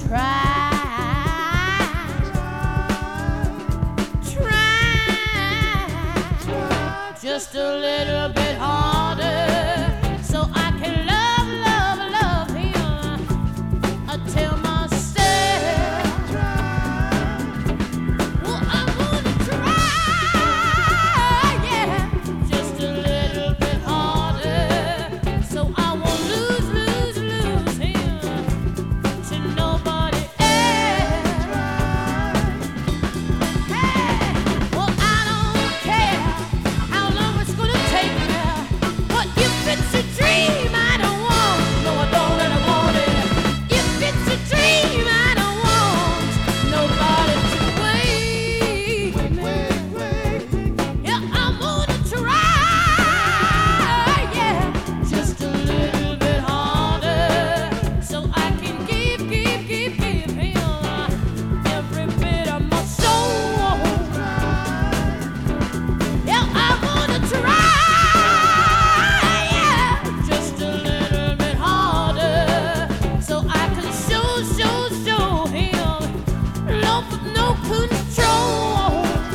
Try just a little bit harder, so I can love, love, love him until myself. Well, I'm gonna try, yeah, just a little bit harder, so I won't lose him to nobody else. Hey, well, I don't care how long it's gonna take me, but if it's a dream I don't want, no, I don't really want it. If it's a dream I don't want nobody to wait. Yeah, I'm gonna try, yeah, just a little bit harder, so I can give him every bit of my soul. Yeah, I'm gonna try, yeah, just a little bit harder, so I can show him love with no control.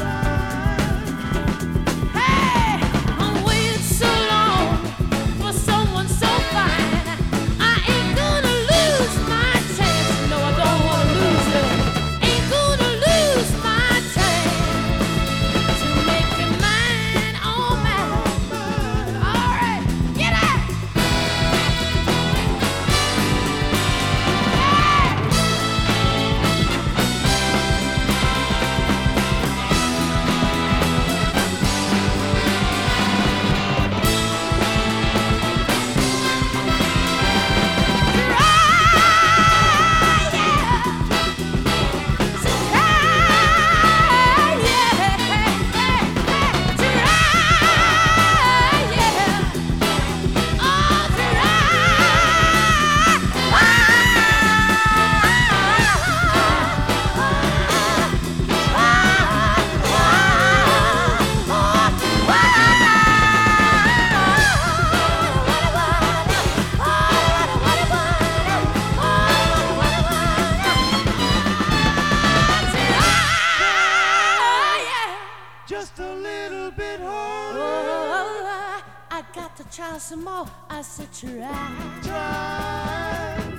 Hey, I'm waiting so long for someone so fine. I ain't gonna lose my chance. No, I don't wanna lose it. Ain't gonna lose my chance to make you mine, oh mine. All right, get out. Just a little bit harder. Oh, I got to try some more. I said try. Try.